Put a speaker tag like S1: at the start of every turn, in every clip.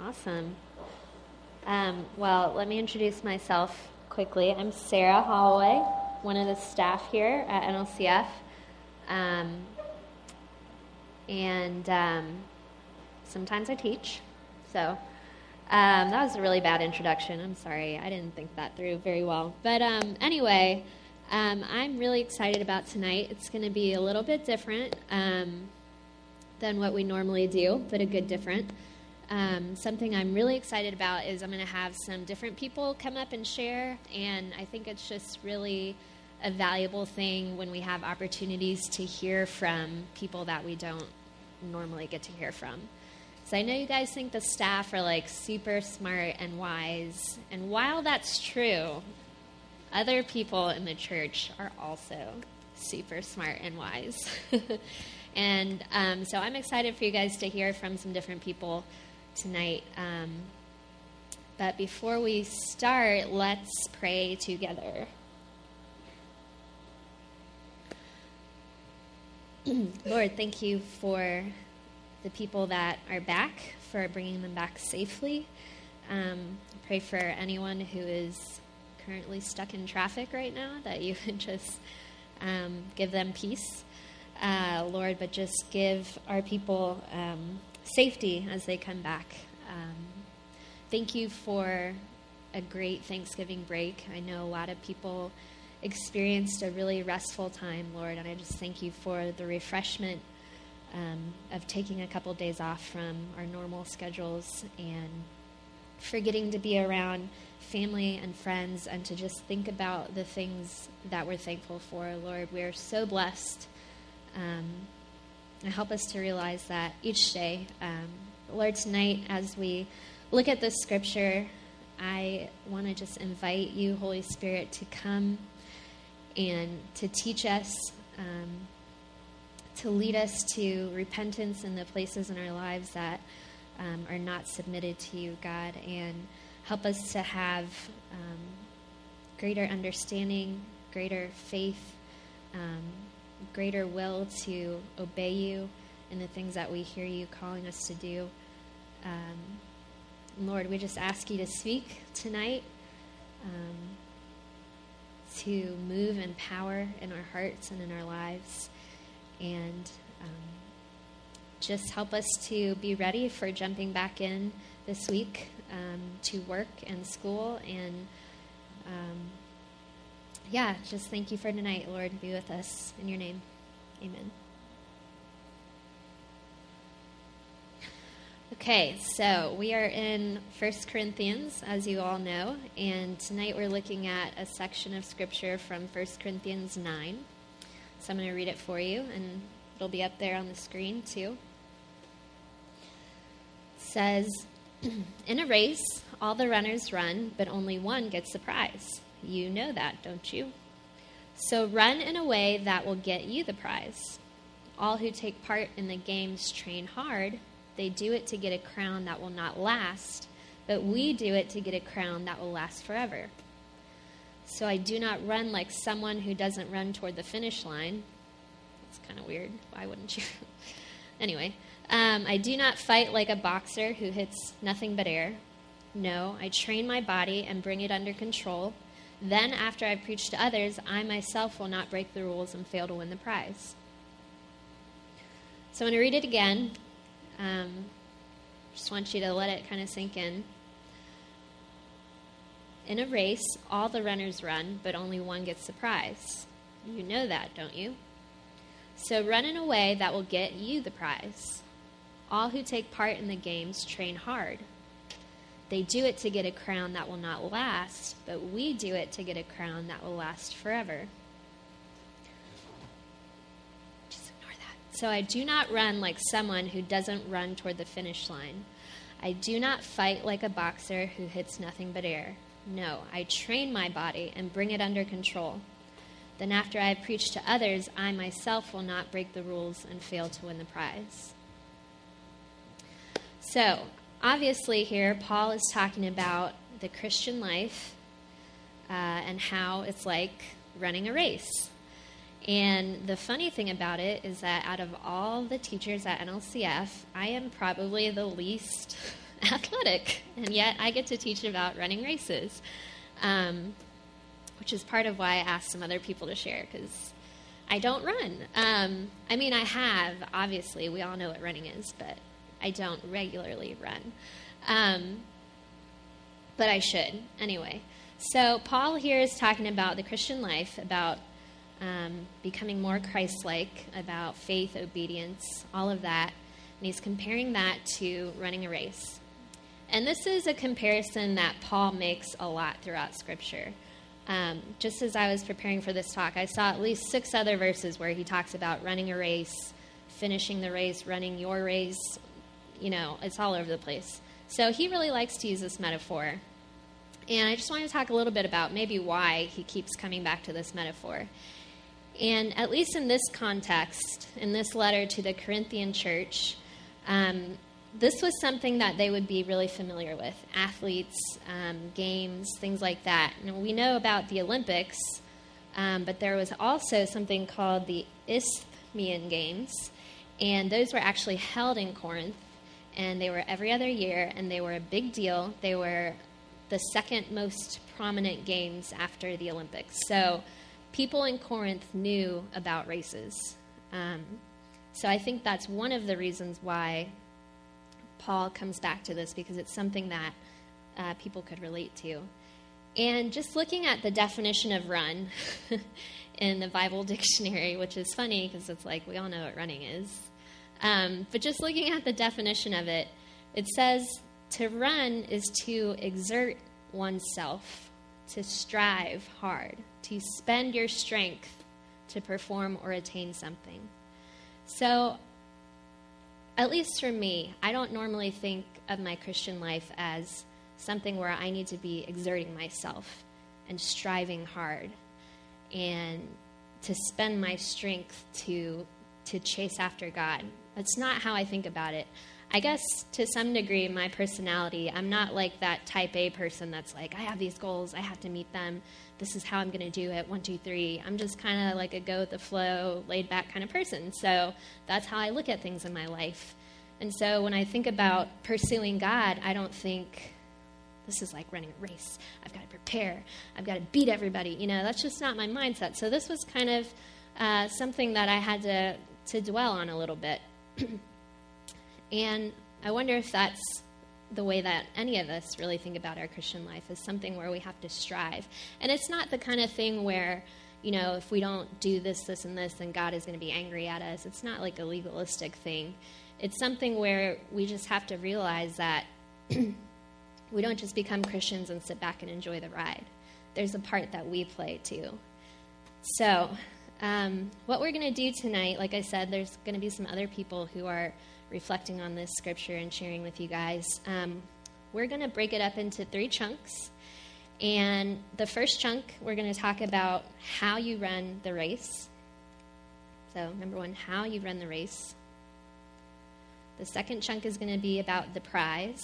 S1: Awesome. Well, let me introduce myself quickly. I'm Sarah Holloway, one of the staff here at NLCF. Sometimes I teach. So that was a really bad introduction. I'm sorry. I didn't think that through very well. But anyway, I'm really excited about tonight. It's going to be a little bit different than what we normally do, but a good different. Something I'm really excited about is I'm going to have some different people come up and share, and I think it's just really a valuable thing when we have opportunities to hear from people that we don't normally get to hear from. So I know you guys think the staff are like super smart and wise, and while that's true, other people in the church are also super smart and wise. And so I'm excited for you guys to hear from some different people tonight. But before we start, let's pray together. Lord, thank you for the people that are back, for bringing them back safely. I pray for anyone who is currently stuck in traffic right now, that you would just give them peace, Lord, but just give our people safety as they come back. Thank you for a great Thanksgiving break. I know a lot of people experienced a really restful time, Lord, and I just thank you for the refreshment of taking a couple days off from our normal schedules and for getting to be around family and friends and to just think about the things that we're thankful for, Lord. We are so blessed. And help us to realize that each day. Lord, tonight as we look at this scripture, I want to just invite you, Holy Spirit, to come and to teach us, to lead us to repentance in the places in our lives that are not submitted to you, God, and help us to have greater understanding, greater faith, greater will to obey you in the things that we hear you calling us to do. Lord, we just ask you to speak tonight, to move in power in our hearts and in our lives, and just help us to be ready for jumping back in this week to work and school. And just thank you for tonight, Lord. Be with us in your name. Amen. Okay, so we are in 1 Corinthians, as you all know, and tonight we're looking at a section of Scripture from 1 Corinthians 9. So I'm going to read it for you, and it'll be up there on the screen too. It says, "In a race, all the runners run, but only one gets the prize. You know that, don't you? So run in a way that will get you the prize. All who take part in the games train hard. They do it to get a crown that will not last, but we do it to get a crown that will last forever. So I do not run like someone who doesn't run toward the finish line." That's kind of weird. Why wouldn't you? Anyway, "I do not fight like a boxer who hits nothing but air. No, I train my body and bring it under control. Then, after I preach to others, I myself will not break the rules and fail to win the prize." So I'm going to read it again. Just want you to let it kind of sink in. "In a race, all the runners run, but only one gets the prize. You know that, don't you? So run in a way that will get you the prize. All who take part in the games train hard. They do it to get a crown that will not last, but we do it to get a crown that will last forever." Just ignore that. "So I do not run like someone who doesn't run toward the finish line. I do not fight like a boxer who hits nothing but air. No, I train my body and bring it under control. Then after I have preached to others, I myself will not break the rules and fail to win the prize." So, obviously here, Paul is talking about the Christian life and how it's like running a race. And the funny thing about it is that out of all the teachers at NLCF, I am probably the least athletic, and yet I get to teach about running races, which is part of why I asked some other people to share, because I don't run. I mean, I have, obviously, we all know what running is, but I don't regularly run. But I should, anyway. So Paul here is talking about the Christian life, about becoming more Christ-like, about faith, obedience, all of that. And he's comparing that to running a race. And this is a comparison that Paul makes a lot throughout Scripture. Just as I was preparing for this talk, I saw at least 6 other verses where he talks about running a race, finishing the race, running your race. You know, it's all over the place. So he really likes to use this metaphor. And I just want to talk a little bit about maybe why he keeps coming back to this metaphor. And at least in this context, in this letter to the Corinthian church, this was something that they would be really familiar with. Athletes, games, things like that. And we know about the Olympics, but there was also something called the Isthmian Games. And those were actually held in Corinth. And they were every other year, and they were a big deal. They were the second most prominent games after the Olympics. So people in Corinth knew about races. So I think that's one of the reasons why Paul comes back to this, because it's something that people could relate to. And just looking at the definition of run in the Bible dictionary, which is funny because it's like we all know what running is. But just looking at the definition of it, it says to run is to exert oneself, to strive hard, to spend your strength to perform or attain something. So, at least for me, I don't normally think of my Christian life as something where I need to be exerting myself and striving hard and to spend my strength to chase after God. That's not how I think about it. I guess to some degree, my personality, I'm not like that type A person that's like, I have these goals, I have to meet them, this is how I'm going to do it, 1, 2, 3. I'm just kind of like a go with the flow, laid back kind of person. So that's how I look at things in my life. And so when I think about pursuing God, I don't think this is like running a race. I've got to prepare. I've got to beat everybody. You know, that's just not my mindset. So this was kind of something that I had to dwell on a little bit. And I wonder if that's the way that any of us really think about our Christian life, is something where we have to strive. And it's not the kind of thing where, you know, if we don't do this, this, and this, then God is going to be angry at us. It's not like a legalistic thing. It's something where we just have to realize that we don't just become Christians and sit back and enjoy the ride. There's a part that we play too. So what we're going to do tonight, like I said, there's going to be some other people who are reflecting on this scripture and sharing with you guys. We're going to break it up into 3 chunks. And the first chunk, we're going to talk about how you run the race. So, number 1, how you run the race. The second chunk is going to be about the prize.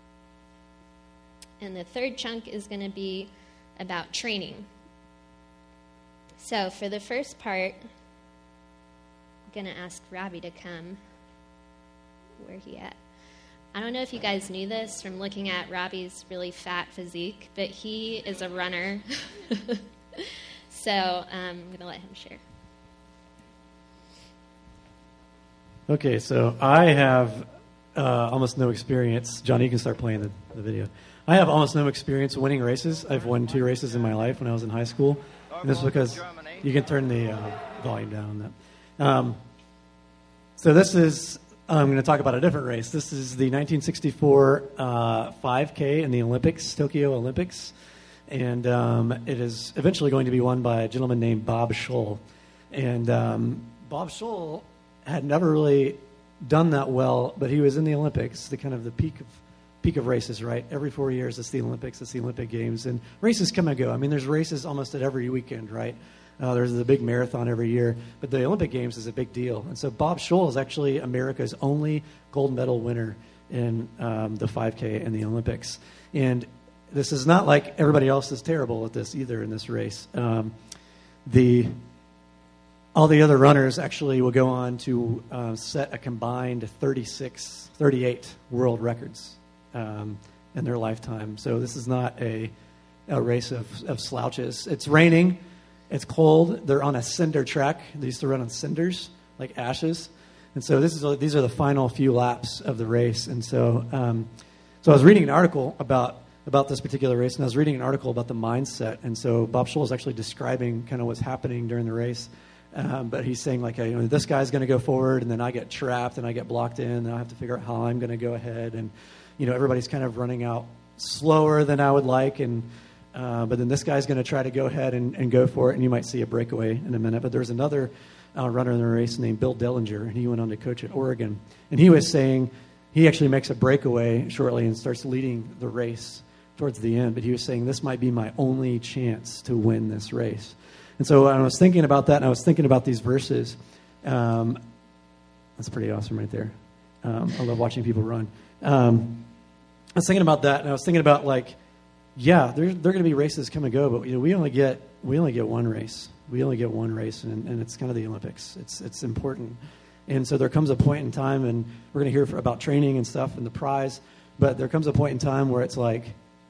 S1: And the third chunk is going to be about training. So, for the first part, I'm going to ask Robbie to come. Where he at? I don't know if you guys knew this from looking at Robbie's really fat physique, but he is a runner. So I'm going to let him share.
S2: Okay, so I have almost no experience. Johnny, you can start playing the video. I have almost no experience winning races. I've won 2 races in my life when I was in high school. And this is because you can turn the volume down on that. So this is... I'm going to talk about a different race. This is the 1964 5K in the Olympics, Tokyo Olympics. And it is eventually going to be won by a gentleman named Bob Scholl. And Bob Scholl had never really done that well, but he was in the Olympics, the kind of the peak of races, right? Every 4 years, it's the Olympics, it's the Olympic Games. And races come and go. I mean, there's races almost at every weekend, right? There's the big marathon every year, but the Olympic Games is a big deal. And so Bob Scholl is actually America's only gold medal winner in the 5K in the Olympics. And this is not like everybody else is terrible at this either in this race. All the other runners actually will go on to set a combined 38 world records in their lifetime. So this is not a race of slouches. It's raining. It's cold. They're on a cinder track. They used to run on cinders, like ashes. And so these are the final few laps of the race. And so I was reading an article about this particular race, and I was reading an article about the mindset. And so Bob Scholl is actually describing kind of what's happening during the race. But he's saying, like, this guy's going to go forward, and then I get trapped, and I get blocked in, and I have to figure out how I'm going to go ahead. And, everybody's kind of running out slower than I would like. And but then this guy's going to try to go ahead and go for it, and you might see a breakaway in a minute. But there's another runner in the race named Bill Dellinger, and he went on to coach at Oregon. And he was saying he actually makes a breakaway shortly and starts leading the race towards the end. But he was saying, this might be my only chance to win this race. And so I was thinking about that, and I was thinking about these verses. That's pretty awesome right there. I love watching people run. I was thinking about that, and I was thinking about, like, yeah, there are going to be races come and go, but we only get one race. We only get one race, and it's kind of the Olympics. It's important. And so there comes a point in time, and we're going to hear about training and stuff and the prize, but there comes a point in time where it's like,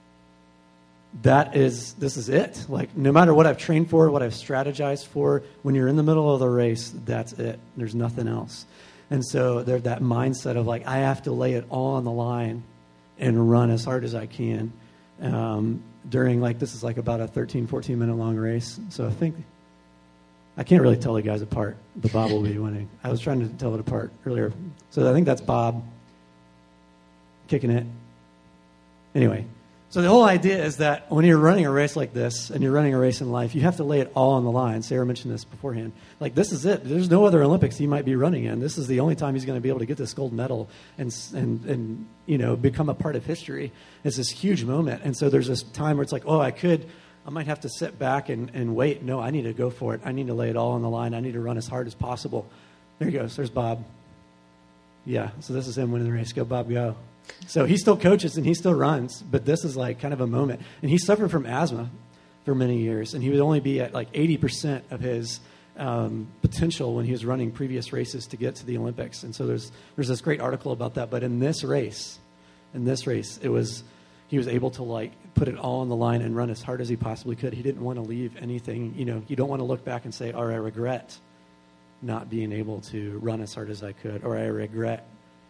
S2: this is it. Like, no matter what I've trained for, what I've strategized for, when you're in the middle of the race, that's it. There's nothing else. And so there's that mindset of, like, I have to lay it all on the line and run as hard as I can. During, like, this is like about a 13, 14-minute long race. So I can't really tell the guys apart, but Bob will be winning. I was trying to tell it apart earlier. So I think that's Bob kicking it. Anyway, so the whole idea is that when you're running a race like this, and you're running a race in life, you have to lay it all on the line. Sarah mentioned this beforehand. Like, this is it. There's no other Olympics he might be running in. This is the only time he's going to be able to get this gold medal and become a part of history. It's this huge moment. And so there's this time where it's like, I might have to sit back and wait. No, I need to go for it. I need to lay it all on the line. I need to run as hard as possible. There he goes. There's Bob. Yeah, so this is him winning the race. Go, Bob, go. So he still coaches and he still runs, but this is like kind of a moment. And he suffered from asthma for many years, and he would only be at like 80% of his potential when he was running previous races to get to the Olympics. And so there's this great article about that. But in this race, he was able to, like, put it all on the line and run as hard as he possibly could. He didn't want to leave anything. You don't want to look back and say, I regret not being able to run as hard as I could, or I regret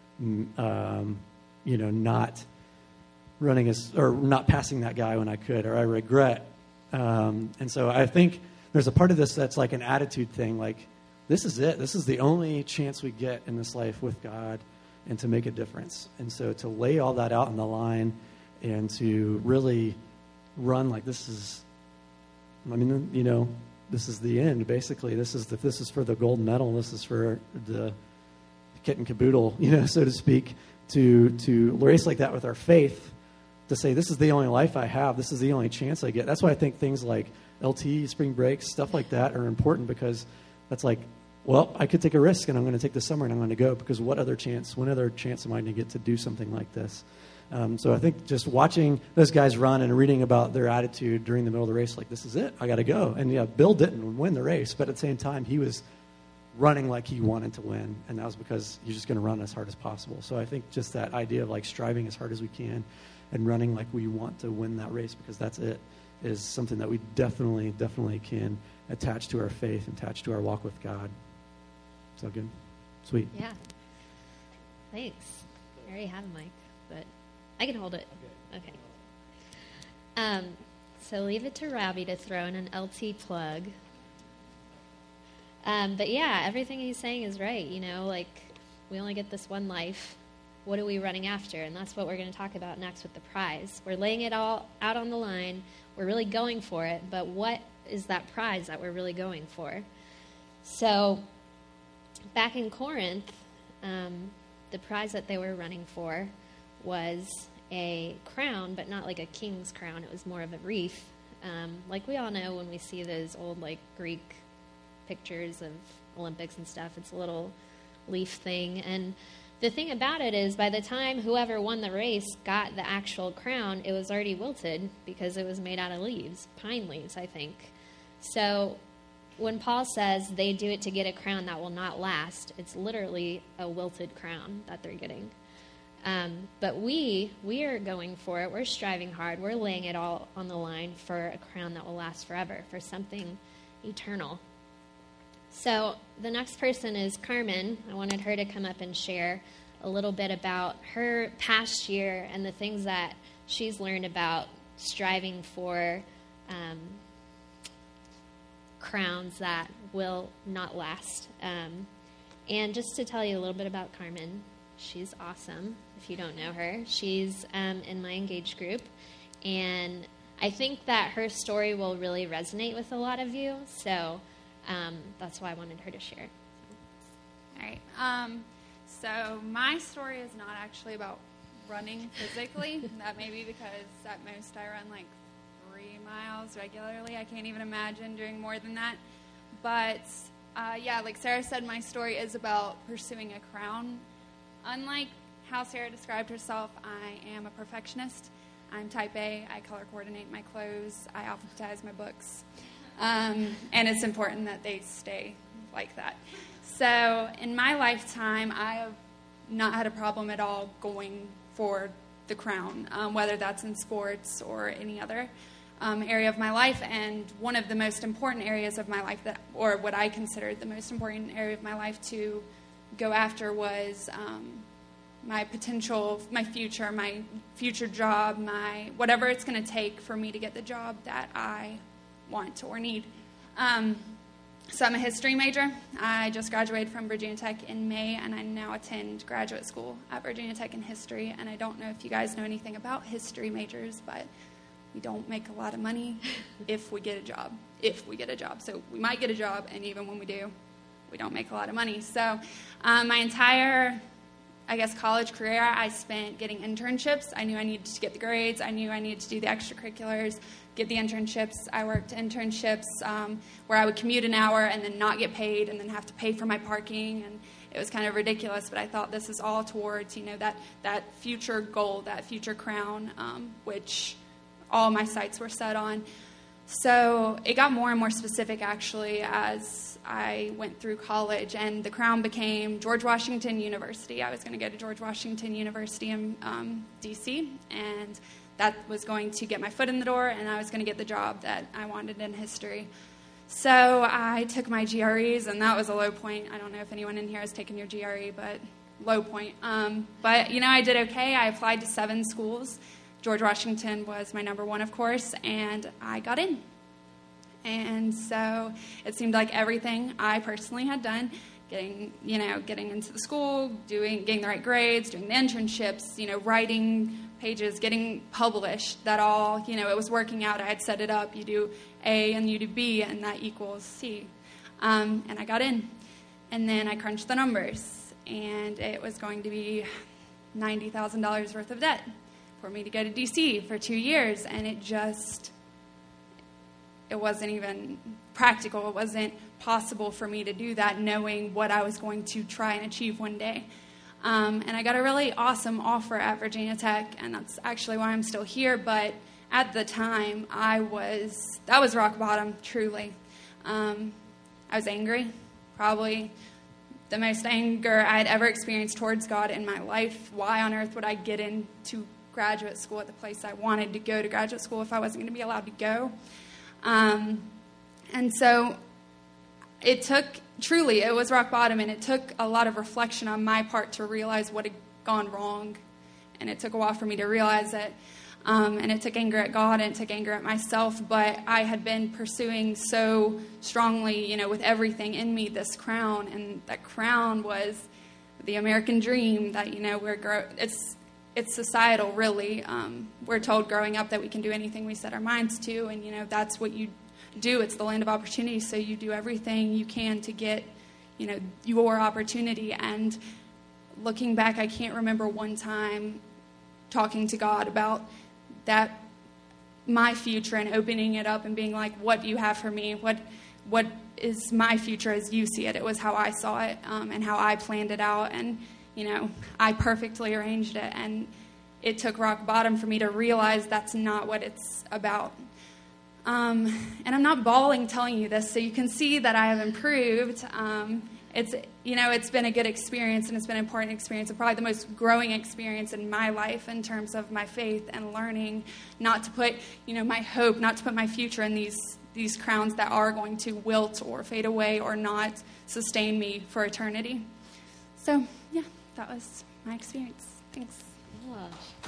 S2: not running or not passing that guy when I could, or I regret. And so I think there's a part of this that's like an attitude thing. Like, this is it. This is the only chance we get in this life with God and to make a difference. And so to lay all that out on the line and to really run like this is the end, basically. This is for the gold medal. This is for the kit and caboodle, so to speak. To race like that with our faith, to say, this is the only life I have, this is the only chance I get. That's why I think things like LT, spring breaks, stuff like that are important, because that's like, well, I could take a risk, and I'm going to take the summer, and I'm going to go, because when other chance am I going to get to do something like this? So I think just watching those guys run and reading about their attitude during the middle of the race, like, this is it, I got to go. And yeah, Bill didn't win the race, but at the same time, he was running like he wanted to win, and that was because he's just going to run as hard as possible. So I think just that idea of, like, striving as hard as we can and running like we want to win that race, because that's it, is something that we definitely can attach to our faith and attach to our walk with God. So good? Sweet.
S1: Yeah. Thanks. I already have a mic, but I can hold it. Okay. So leave it to Robbie to throw in an LT plug. But yeah, everything he's saying is right. Like, we only get this one life. What are we running after? And that's what we're going to talk about next with the prize. We're laying it all out on the line. We're really going for it. But what is that prize that we're really going for? So back in Corinth, the prize that they were running for was a crown, but not like a king's crown. It was more of a wreath. Like we all know when we see those old, like, Greek pictures of Olympics and stuff, it's a little leaf thing. And the thing about it is, by the time whoever won the race got the actual crown, it was already wilted because it was made out of leaves, pine leaves, I think. So when Paul says they do it to get a crown that will not last, it's literally a wilted crown that they're getting. But we are going for it. We're striving hard. We're laying it all on the line for a crown that will last forever, for something eternal. So the next person is Carmen. I wanted her to come up and share a little bit about her past year and the things that she's learned about striving for crowns that will not last. And just to tell you a little bit about Carmen, she's awesome. If you don't know her, she's in my Engage group, and I think that her story will really resonate with a lot of you. So that's why I wanted her to share.
S3: All right. So my story is not actually about running physically. That may be because at most I run like 3 miles regularly. I can't even imagine doing more than that. But yeah, like Sarah said, my story is about pursuing a crown. Unlike how Sarah described herself, I am a perfectionist. I'm type A. I color coordinate my clothes. I alphabetize my books. And it's important that they stay like that. So in my lifetime, I have not had a problem at all going for the crown, whether that's in sports or any other area of my life. And one of the most important areas of my life, or what I considered the most important area of my life to go after, was my potential, my future job, whatever it's going to take for me to get the job that I want or need. So I'm a history major. I just graduated from Virginia Tech in May, and I now attend graduate school at Virginia Tech in history. And I don't know if you guys know anything about history majors, but we don't make a lot of money if we get a job. So we might get a job, and even when we do, we don't make a lot of money. So my entire, college career, I spent getting internships. I knew I needed to get the grades. I knew I needed to do the extracurriculars, get the internships. I worked internships where I would commute an hour and then not get paid and then have to pay for my parking. And it was kind of ridiculous, but I thought this is all towards, that future goal, that future crown, which all my sights were set on. So it got more and more specific, actually, as I went through college, and the crown became George Washington University. I was going to go to George Washington University in D.C., and that was going to get my foot in the door, and I was going to get the job that I wanted in history. So I took my GREs, and that was a low point. I don't know if anyone in here has taken your GRE, but low point. But, I did okay. I applied to 7 schools. George Washington was my number 1, of course, and I got in. And so it seemed like everything I personally had done, getting into the school, getting the right grades, doing the internships, writing pages, getting published, that all, it was working out. I had set it up. You do A and you do B, and that equals C. And I got in. And then I crunched the numbers, and it was going to be $90,000 worth of debt for me to go to D.C. for 2 years, and it wasn't even practical. It wasn't possible for me to do that, knowing what I was going to try and achieve one day. And I got a really awesome offer at Virginia Tech, and that's actually why I'm still here. But at the time, that was rock bottom, truly. I was angry, probably the most anger I had ever experienced towards God in my life. Why on earth would I get into graduate school at the place I wanted to go to graduate school if I wasn't going to be allowed to go? And so it was rock bottom, and it took a lot of reflection on my part to realize what had gone wrong. And it took a while for me to realize it. And it took anger at God, and it took anger at myself. But I had been pursuing so strongly, with everything in me, this crown. And that crown was the American dream that, it's societal, really. We're told growing up that we can do anything we set our minds to, and, that's what you do. It's the land of opportunity, so you do everything you can to get, your opportunity. And looking back, I can't remember one time talking to God about that, my future, and opening it up and being like, what do you have for me? What is my future as you see it? It was how I saw it, and how I planned it out, and I perfectly arranged it, and it took rock bottom for me to realize that's not what it's about. And I'm not bawling telling you this, so you can see that I have improved. it's been a good experience, and it's been an important experience, and probably the most growing experience in my life in terms of my faith and learning not to put, my hope, not to put my future in these crowns that are going to wilt or fade away or not sustain me for eternity. So, yeah, that was my experience. Thanks.
S1: Oh.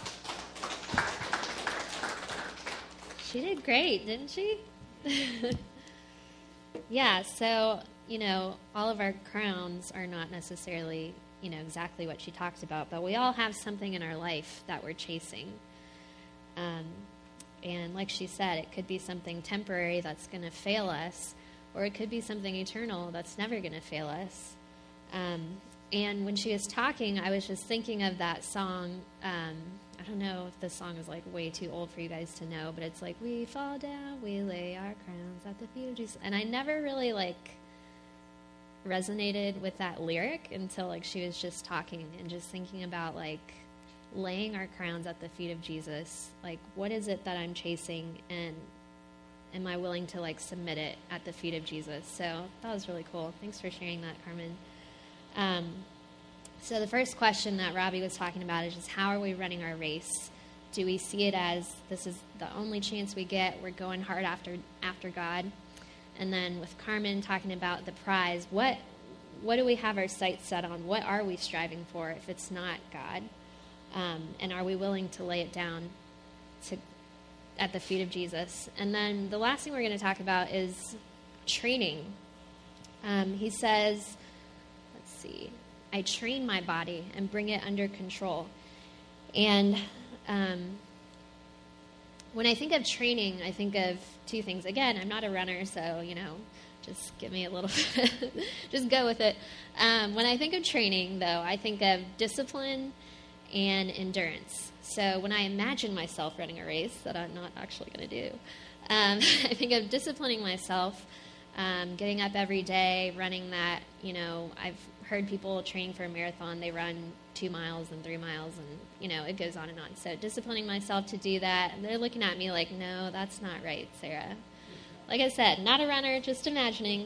S1: She did great, didn't she? Yeah, so, all of our crowns are not necessarily, exactly what she talked about, but we all have something in our life that we're chasing. And like she said, it could be something temporary that's going to fail us, or it could be something eternal that's never going to fail us. And when she was talking, I was just thinking of that song. I don't know if this song is like way too old for you guys to know, but it's like, we fall down, we lay our crowns at the feet of Jesus. And I never really resonated with that lyric until she was just talking and just thinking about laying our crowns at the feet of Jesus. What is it that I'm chasing, and am I willing to submit it at the feet of Jesus? So that was really cool. Thanks for sharing that, Carmen. So the first question that Robbie was talking about is just, how are we running our race? Do we see it as this is the only chance we get? We're going hard after God. And then with Carmen talking about the prize, what do we have our sights set on? What are we striving for if it's not God? And are we willing to lay it down at the feet of Jesus? And then the last thing we're going to talk about is training. He says, let's see, I train my body and bring it under control. And when I think of training, I think of two things. Again, I'm not a runner, so, just give me a little just go with it. When I think of training, though, I think of discipline and endurance. So when I imagine myself running a race that I'm not actually going to do, I think of disciplining myself, getting up every day, running that, I've heard people training for a marathon, they run 2 miles and 3 miles, and, it goes on and on. So disciplining myself to do that, and they're looking at me like, no, that's not right, Sarah. Like I said, not a runner, just imagining.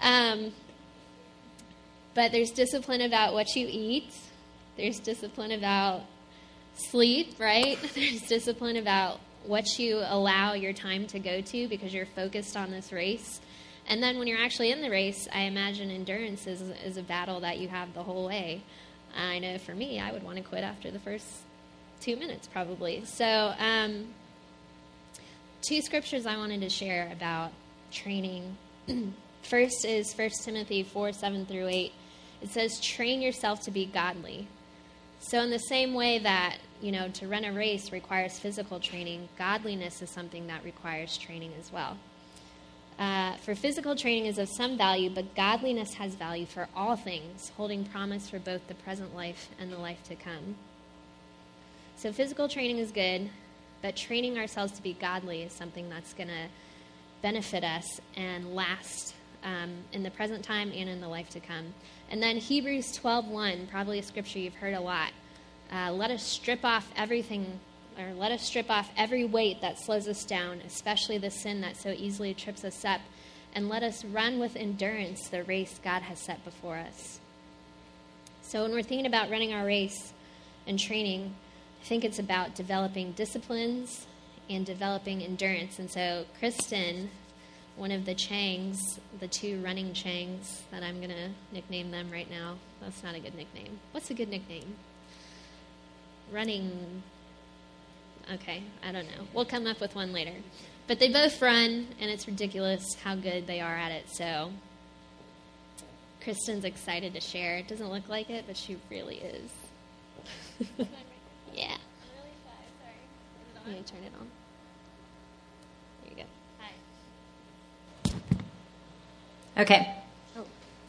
S1: But there's discipline about what you eat. There's discipline about sleep, right? There's discipline about what you allow your time to go to because you're focused on this race. And then when you're actually in the race, I imagine endurance is a battle that you have the whole way. I know for me, I would want to quit after the first 2 minutes probably. So 2 scriptures I wanted to share about training. First is 1 Timothy 4:7-8. It says, train yourself to be godly. So in the same way that, to run a race requires physical training, godliness is something that requires training as well. For physical training is of some value, but godliness has value for all things, holding promise for both the present life and the life to come. So physical training is good, but training ourselves to be godly is something that's going to benefit us and last in the present time and in the life to come. And then Hebrews 12:1, probably a scripture you've heard a lot. Let us strip off every weight that slows us down, especially the sin that so easily trips us up, and let us run with endurance the race God has set before us. So when we're thinking about running our race and training, I think it's about developing disciplines and developing endurance. And so Kristen, one of the Changs, the 2 running Changs that I'm going to nickname them right now. That's not a good nickname. What's a good nickname? Running... Okay, I don't know. We'll come up with one later. But they both run, and it's ridiculous how good they are at it. So Kristen's excited to share. It doesn't look like it, but she really is. Yeah.
S4: I'm really shy. Sorry. Is it on?
S1: Let me turn it on. There you go.
S4: Hi. Okay.
S1: Oh.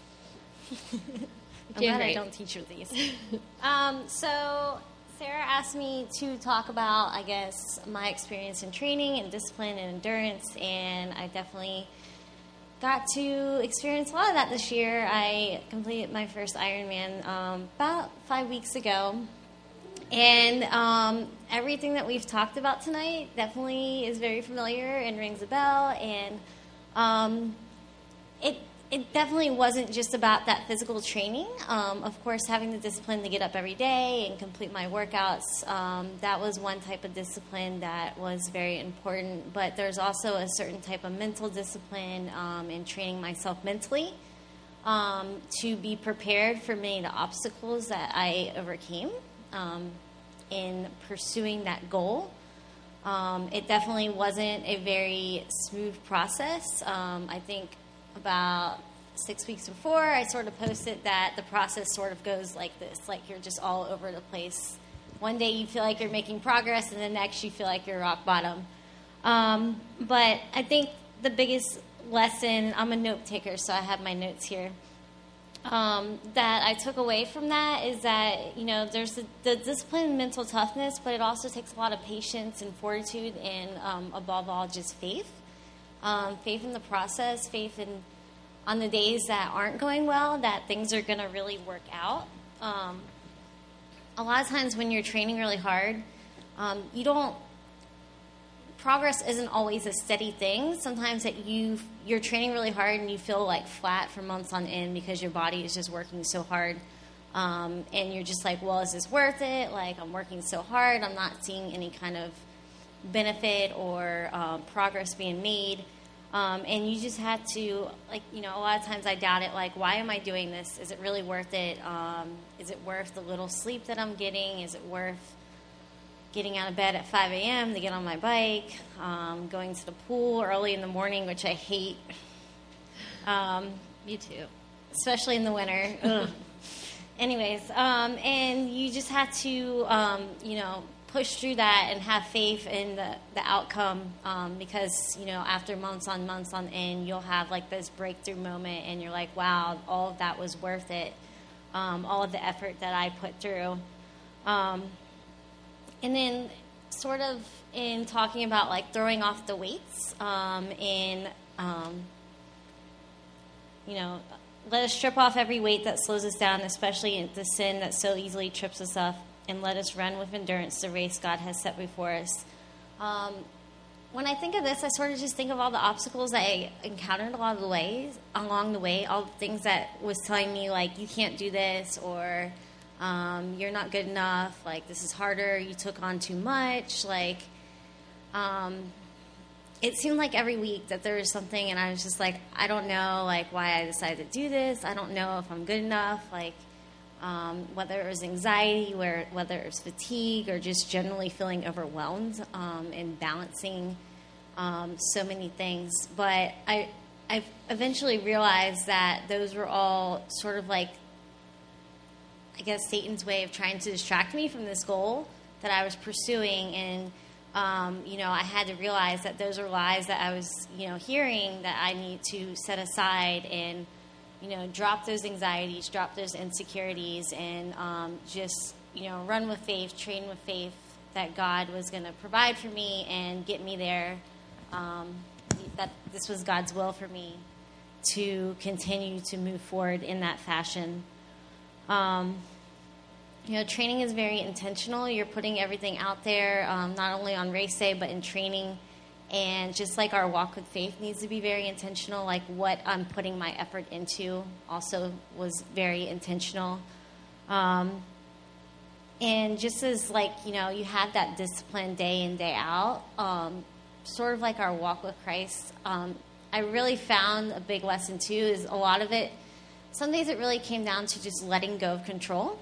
S4: I'm glad I don't teach with these. So Sarah asked me to talk about, I guess, my experience in training and discipline and endurance, and I definitely got to experience a lot of that this year. I completed my first Ironman about 5 weeks ago, and everything that we've talked about tonight definitely is very familiar and rings a bell, and it definitely wasn't just about that physical training. Of course, having the discipline to get up every day and complete my workouts, that was one type of discipline that was very important. But there's also a certain type of mental discipline in training myself mentally to be prepared for many of the obstacles that I overcame in pursuing that goal. It definitely wasn't a very smooth process. I think about 6 weeks before, I sort of posted that the process sort of goes like this, like you're just all over the place. One day you feel like you're making progress, and the next you feel like you're rock bottom. But I think the biggest lesson, I'm a note taker, so I have my notes here, that I took away from that is that, you know, there's the discipline and mental toughness, but it also takes a lot of patience and fortitude and, above all, just faith. Faith in the process, faith in on the days that aren't going well, that things are going to really work out. A lot of times when you're training really hard, progress isn't always a steady thing. Sometimes that you're training really hard and you feel like flat for months on end because your body is just working so hard. And you're just like, well, is this worth it? Like, I'm working so hard. I'm not seeing any kind of benefit or progress being made. And you just had to, like, you know, a lot of times I doubt it. Like, why am I doing this? Is it really worth it? Is it worth the little sleep that I'm getting? Is it worth getting out of bed at 5 a.m. to get on my bike, going to the pool early in the morning, which I hate.
S1: Me too.
S4: Especially in the winter. Ugh. Anyways, and you just had to, you know, push through that and have faith in the outcome, because, you know, after months on end, you'll have like this breakthrough moment and you're like, wow, all of that was worth it. All of the effort that I put through. And then sort of in talking about like throwing off the weights, and, you know, let us strip off every weight that slows us down, especially the sin that so easily trips us up, and let us run with endurance the race God has set before us. When I think of this, I sort of just think of all the obstacles I encountered along the way, all the things that was telling me, like, you can't do this, or you're not good enough, like, this is harder, you took on too much, like, it seemed like every week that there was something, and I was just like, I don't know, like, why I decided to do this, I don't know if I'm good enough, like, whether it was anxiety, whether it was fatigue, or just generally feeling overwhelmed and balancing so many things. But I eventually realized that those were all sort of like, I guess, Satan's way of trying to distract me from this goal that I was pursuing. And, you know, I had to realize that those are lies that I was, you know, hearing that I need to set aside and, you know, drop those anxieties, drop those insecurities, and just, you know, run with faith, train with faith that God was going to provide for me and get me there, that this was God's will for me to continue to move forward in that fashion. You know, training is very intentional. You're putting everything out there, not only on race day, but in training. And just like our walk with faith needs to be very intentional, like what I'm putting my effort into also was very intentional. And just as, like, you know, you have that discipline day in, day out, sort of like our walk with Christ, I really found a big lesson too is a lot of it, some days it really came down to just letting go of control.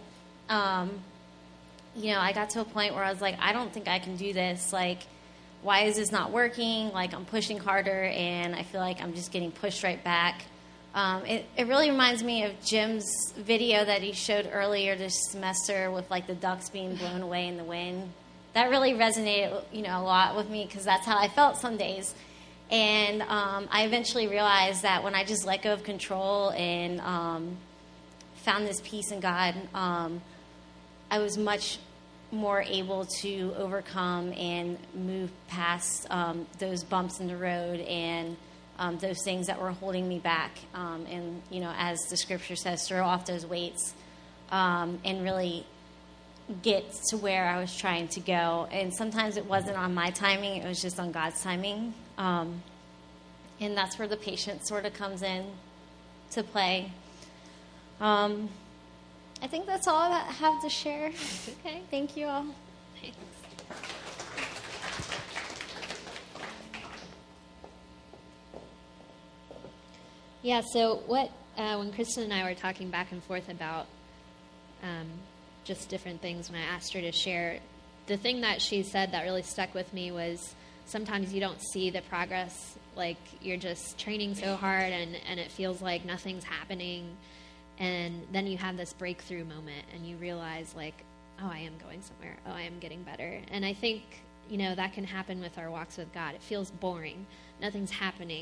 S4: You know, I got to a point where I was like, I don't think I can do this. Like, why is this not working? Like, I'm pushing harder, and I feel like I'm just getting pushed right back. It really reminds me of Jim's video that he showed earlier this semester with, like, the ducks being blown away in the wind. That really resonated, you know, a lot with me because that's how I felt some days. And I eventually realized that when I just let go of control and found this peace in God, I was much more able to overcome and move past those bumps in the road and those things that were holding me back. And, you know, as the scripture says, throw off those weights and really get to where I was trying to go. And sometimes it wasn't on my timing, it was just on God's timing. And that's where the patience sort of comes in. to play. I think that's all I have to share.
S1: Okay.
S4: Thank you all.
S1: Thanks. Yeah, so when Kristen and I were talking back and forth about just different things, when I asked her to share, the thing that she said that really stuck with me was sometimes you don't see the progress, like you're just training so hard and it feels like nothing's happening, and then you have this breakthrough moment and you realize like, oh, I am going somewhere, oh, I am getting better. And I think, that can happen with our walks with God. It feels boring, nothing's happening.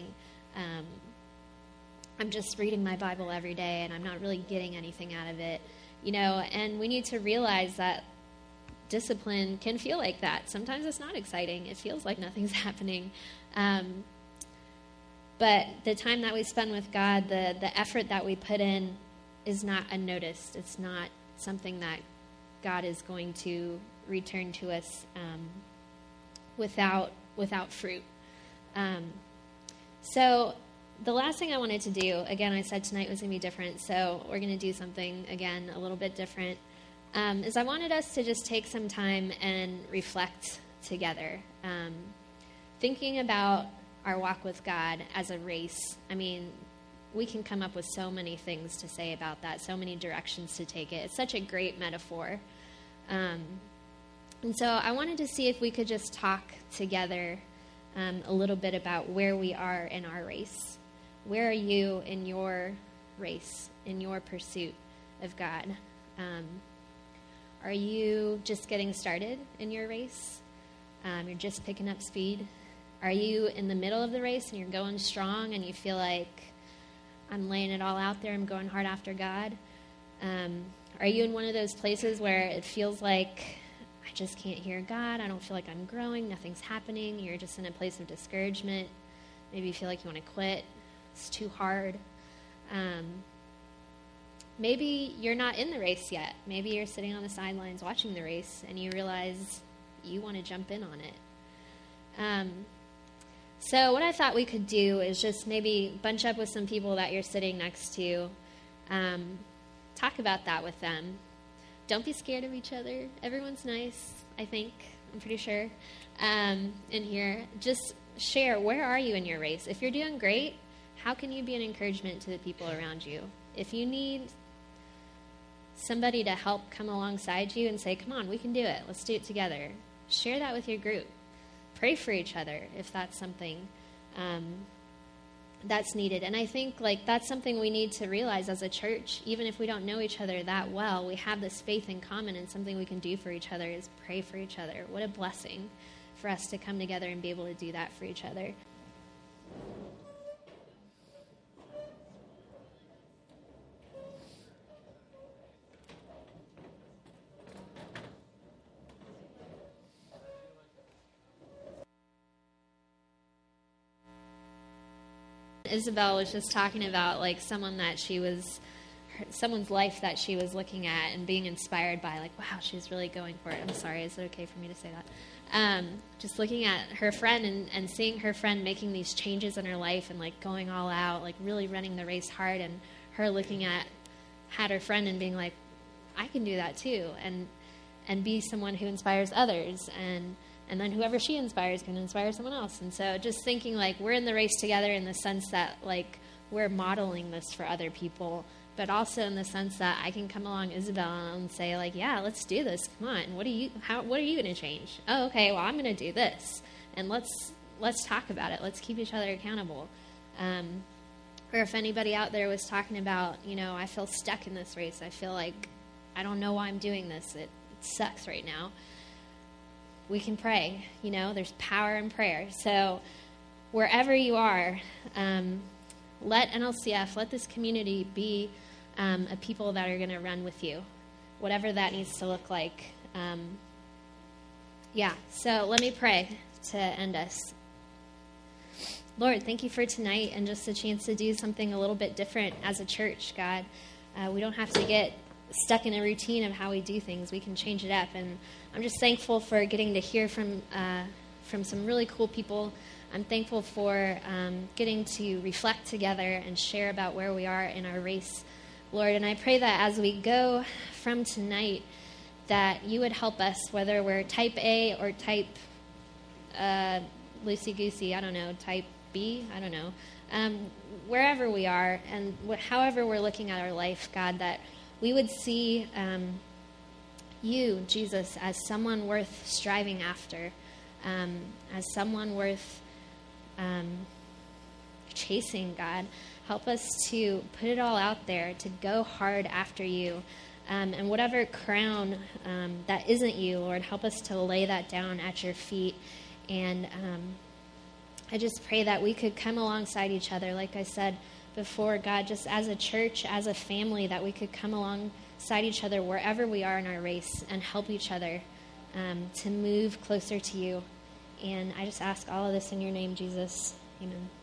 S1: I'm just reading my Bible every day and I'm not really getting anything out of it, and we need to realize that discipline can feel like that. Sometimes it's not exciting. It feels like nothing's happening. But the time that we spend with God, the effort that we put in is not unnoticed. It's not something that God is going to return to us without fruit. So the last thing I wanted to do, again, I said tonight was going to be different, so we're going to do something, again, a little bit different, is I wanted us to just take some time and reflect together. Thinking about our walk with God as a race. I mean, we can come up with so many things to say about that, so many directions to take it. It's such a great metaphor. And so I wanted to see if we could just talk together a little bit about where we are in our race. Where are you in your race, in your pursuit of God? Are you just getting started in your race? You're just picking up speed? Are you in the middle of the race and you're going strong and you feel like I'm laying it all out there, I'm going hard after God? Are you in one of those places where it feels like I just can't hear God, I don't feel like I'm growing, nothing's happening, you're just in a place of discouragement, maybe you feel like you want to quit, it's too hard. Maybe you're not in the race yet. Maybe you're sitting on the sidelines watching the race and you realize you want to jump in on it. So what I thought we could do is just maybe bunch up with some people that you're sitting next to. Talk about that with them. Don't be scared of each other. Everyone's nice, I think. I'm pretty sure. In here, just share, where are you in your race? If you're doing great, how can you be an encouragement to the people around you? If you need somebody to help come alongside you and say, come on, we can do it. Let's do it together. Share that with your group. Pray for each other if that's something that's needed. And I think that's something we need to realize as a church. Even if we don't know each other that well, we have this faith in common, and something we can do for each other is pray for each other. What a blessing for us to come together and be able to do that for each other. Isabel was just talking about someone's life that she was looking at and being inspired by, wow, she's really going for it. I'm sorry, is it okay for me to say that? Just looking at her friend and seeing her friend making these changes in her life and going all out, really running the race hard, and her looking at her friend and being like, I can do that too, and be someone who inspires others, and then whoever she inspires can inspire someone else. And so just thinking we're in the race together in the sense that we're modeling this for other people, but also in the sense that I can come along Isabel and say yeah, let's do this. Come on. What are you going to change? Oh, okay. Well, I'm going to do this, and let's talk about it. Let's keep each other accountable. Or if anybody out there was talking about, I feel stuck in this race. I feel like I don't know why I'm doing this. It sucks right now. We can pray, there's power in prayer. So wherever you are, let NLCF, let this community be a people that are going to run with you, whatever that needs to look like. So let me pray to end us. Lord, thank you for tonight and just a chance to do something a little bit different as a church, God. We don't have to get stuck in a routine of how we do things. We can change it up, and I'm just thankful for getting to hear from from some really cool people. I'm thankful for getting to reflect together and share about where we are in our race, Lord. And I pray that as we go from tonight, that you would help us, whether we're type A or type loosey-goosey, I don't know, type B, I don't know, wherever we are and however we're looking at our life, God, that we would see you, Jesus, as someone worth striving after, as someone worth chasing, God. Help us to put it all out there, to go hard after you. And whatever crown that isn't you, Lord, help us to lay that down at your feet. And I just pray that we could come alongside each other, like I said before, God, just as a church, as a family, that we could come alongside each other wherever we are in our race and help each other to move closer to you. And I just ask all of this in your name, Jesus. Amen.